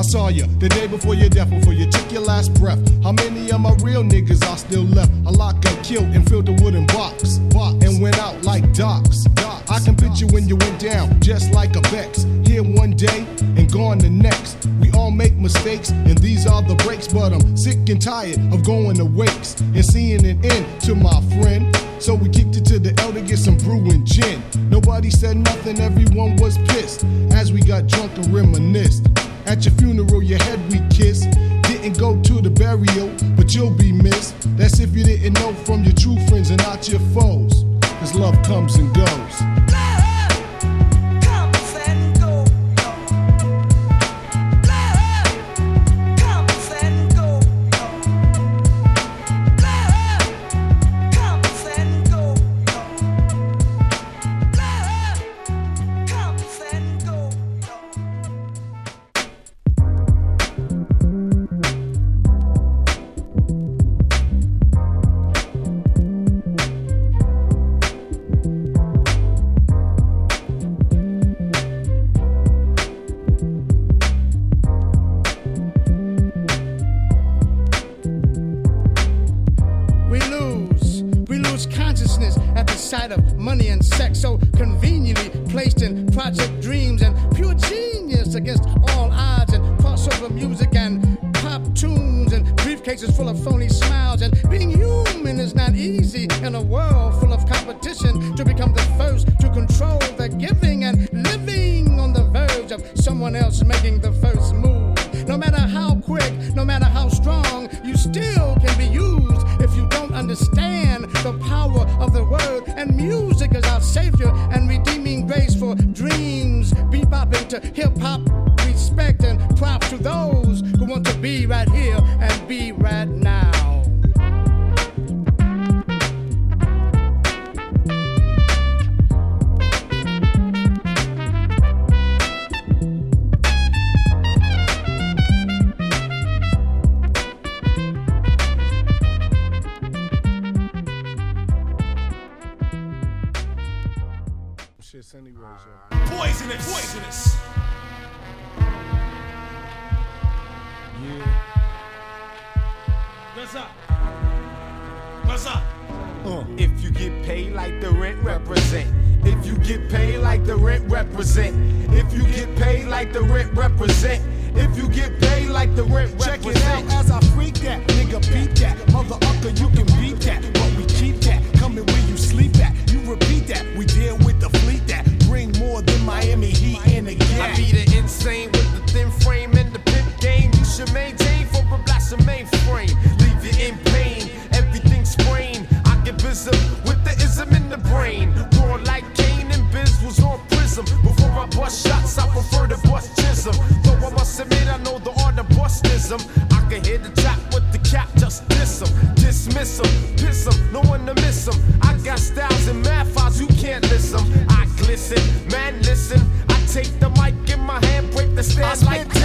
saw you the day before your death, before you took your last breath. How many of my real niggas are still left? A lot got killed and filled the wooden box and went out like docs. I can picture when you went down just like a Bex. Here one day and gone the next. We all make mistakes and these are the breaks, but I'm sick and tired of going to wakes and seeing an end to my friend. So we kicked it to the L to get some brew and gin. Nobody said nothing, everyone was pissed as we got drunk and reminisced. At your funeral, your head we kissed. Didn't go to the burial, but you'll be missed. That's if you didn't know from your true friends and not your foes. Cause love comes and goes. Sight of money and sex so conveniently placed in project dreams and pure genius against all odds and crossover music and pop tunes and briefcases full of phony smiles. And being human is not easy in a world full of competition. To become the first to control the giving and living on the verge of someone else making the first move. No matter how quick, no matter how strong, you still can be used if you don't understand the power of the word. And music is our savior and redeeming grace for dreams. Bebopping to hip-hop, respect and props to those who want to be right here and be right now. Poisonous. Yeah. What's up? If you get paid like the rent, represent. If you get paid like the rent, represent. If you get paid like the rent, represent. If you get paid like the rent, represent. Check it out as I freak that, nigga beat that. Mother ucker, you can beat that, but we keep that. Coming where you sleep at, you repeat that. We deal with the fleet that bring more than Miami Heat in a gas. I be the insane with the thin frame and the pimp game. You should maintain for a blast of mainframe. Leave you in pain, everything sprained. I get busy with the ism in the brain. Raw like Kane and Biz was on prism. Before I bust shots, I prefer to bust chism. Though I must admit I know the art of bustism. I can hear the chop with the cap, just diss 'em. Dismiss 'em, piss 'em, no one to miss 'em. I got styles and math files, you can't listen. I glisten, man listen. I take the mic in my hand, break the stand like